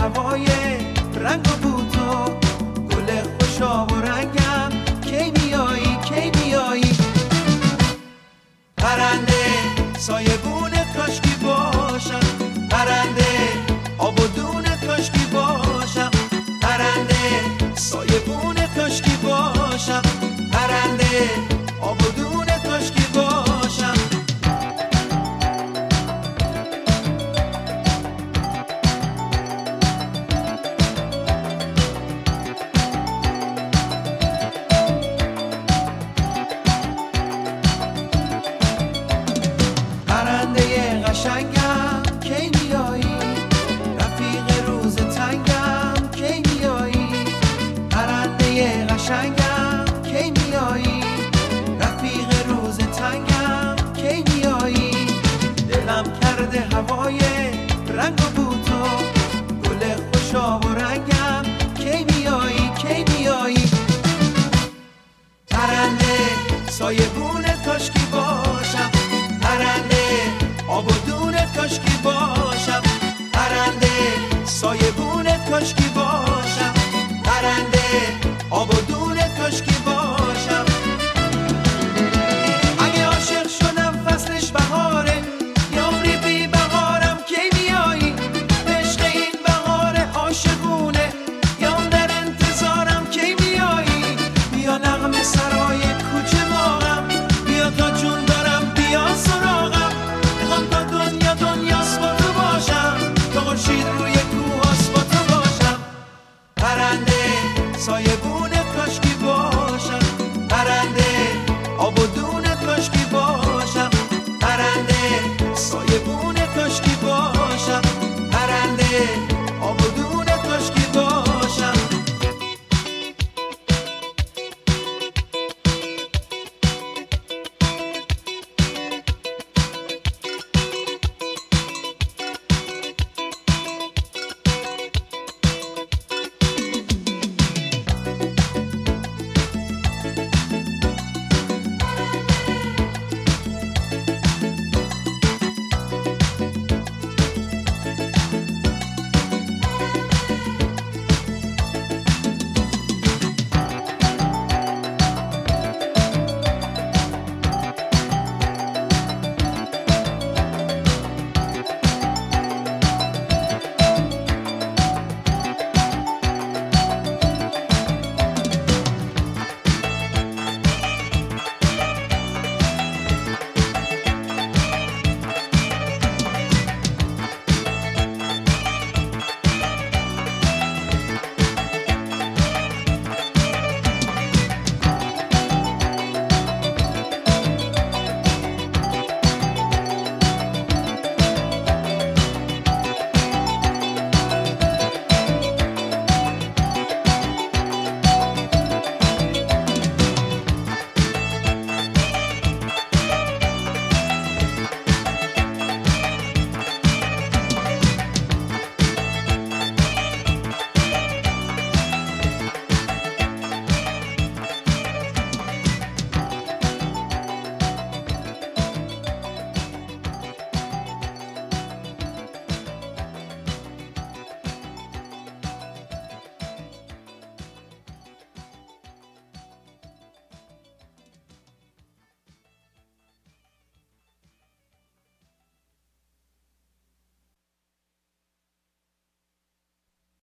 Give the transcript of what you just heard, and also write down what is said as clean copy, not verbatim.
هوای رنگ و بوتو، گل خوشا و رنگم، کی میایی کی میایی. پرنده سایبونه کاشکی باشم، پرنده آب و دونه کاشکی باشم، پرنده سایبونه کاشکی باشم، پرنده آب و دونه کاشکی باشم. پرنده قشنگم کی میایی، رفیق روز تنگم کی میایی. پرنده قشنگم کی میایی، رفیق روز تنگم کی میایی. دلم کرده هوای رنگ و بوتو، گل خوشا و رنگم، کی میایی کی میایی. پرنده سایبون کاشکی باشم، پرنده آب و دونه کاشکی باشم.